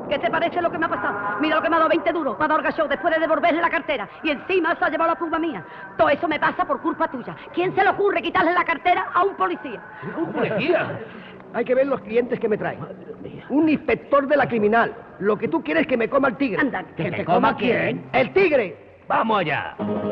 ¿Qué te parece lo que me ha pasado? Mira lo que me ha dado 20 duros, me ha dado el gacho después de devolverle la cartera. Y encima se ha llevado la pluma mía. Todo eso me pasa por culpa tuya. ¿Quién se le ocurre quitarle la cartera a un policía? ¿Un policía? Hay que ver los clientes que me traen. Un inspector de la criminal. Lo que tú quieres es que me coma el tigre. Anda. ¿Que te coma quién? ¡El tigre! ¡Vamos allá!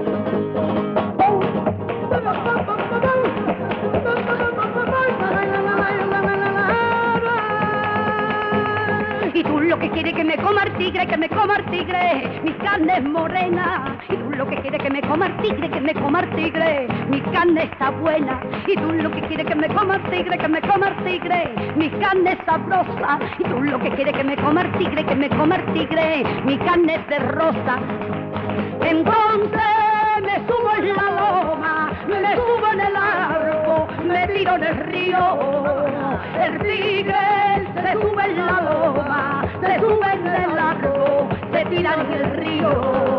Y tú lo que quieres que me coma el tigre, que me coma el tigre, mi carne es morena. Y tú lo que quieres que me coma el tigre, que me coma el tigre, mi carne está buena. Y tú lo que quieres que me coma el tigre, que me coma el tigre, mi carne es sabrosa. Y tú lo que quieres que me coma el tigre, que me coma el tigre, mi carne es de rosa. Entonces me subo en la loma, me subo en el árbol, me tiro en el río. El tigre se sube en la loma, se sube en el árbol, se tira en el río.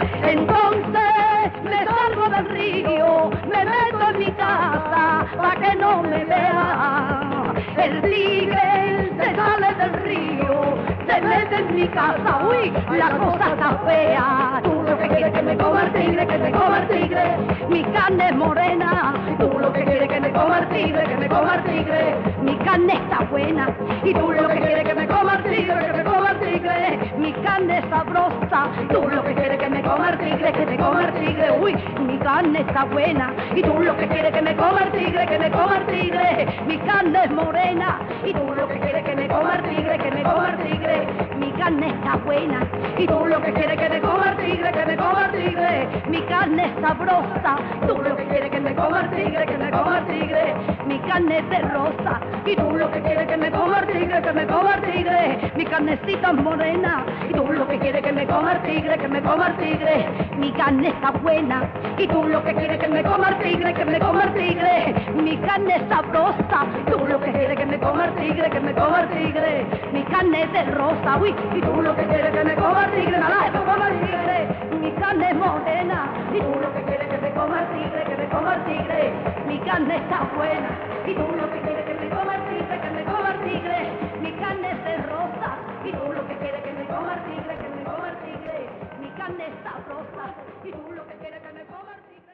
Entonces me salgo del río, me meto en mi casa para que no me vea. El tigre se sale del río, se mete en mi casa, uy, la cosa está fea. Tú lo que quieres que me coma el tigre, que me coma el tigre, mi carne es morena. Tú lo que quieres que me coma el tigre, que me coma el tigre, mi carne está buena. Y tú lo que quieres que me coma el tigre, que me coma el tigre, mi carne es sabrosa. Tú lo que quieres que me coma el tigre, que me coma el tigre, uy, mi carne está buena. Y tú lo que quieres que me coma el tigre, que me coma el tigre, mi carne es morena. Y tú lo que quieres que me coma el tigre, que me coma el tigre, mi carne está buena. Y tú lo que quieres que me coma el tigre, que me coma el tigre, mi carne es sabrosa. Tú lo que quieres que me coma el tigre, que me coma el tigre, mi carne es de rosa. Y tú lo que quieres que me coma el tigre, que me coma el tigre, mi carnecita es morena. Y tú lo que quieres que me coma el tigre, que me coma el tigre, mi carne está buena. Y tú lo que quieres que me coma el tigre, que me coma el tigre, mi carne es sabrosa. Tú lo que quieres que me coma el tigre, que me coma el tigre, mi carne es de rosa, uy. Y tú lo que quieres que me coma el tigre, nada, que me coma el tigre, mi carne es morena. Y tú lo que quieres que me coma el tigre, que me coma el tigre, mi carne está buena. Y tú lo que quieres que me coma el tigre, que me coma el tigre, mi carne es de rosa. Y tú lo que quieres que me coma el tigre, que me coma el tigre, mi carne es sabrosa. Y tú lo que quieres que me coma el tigre.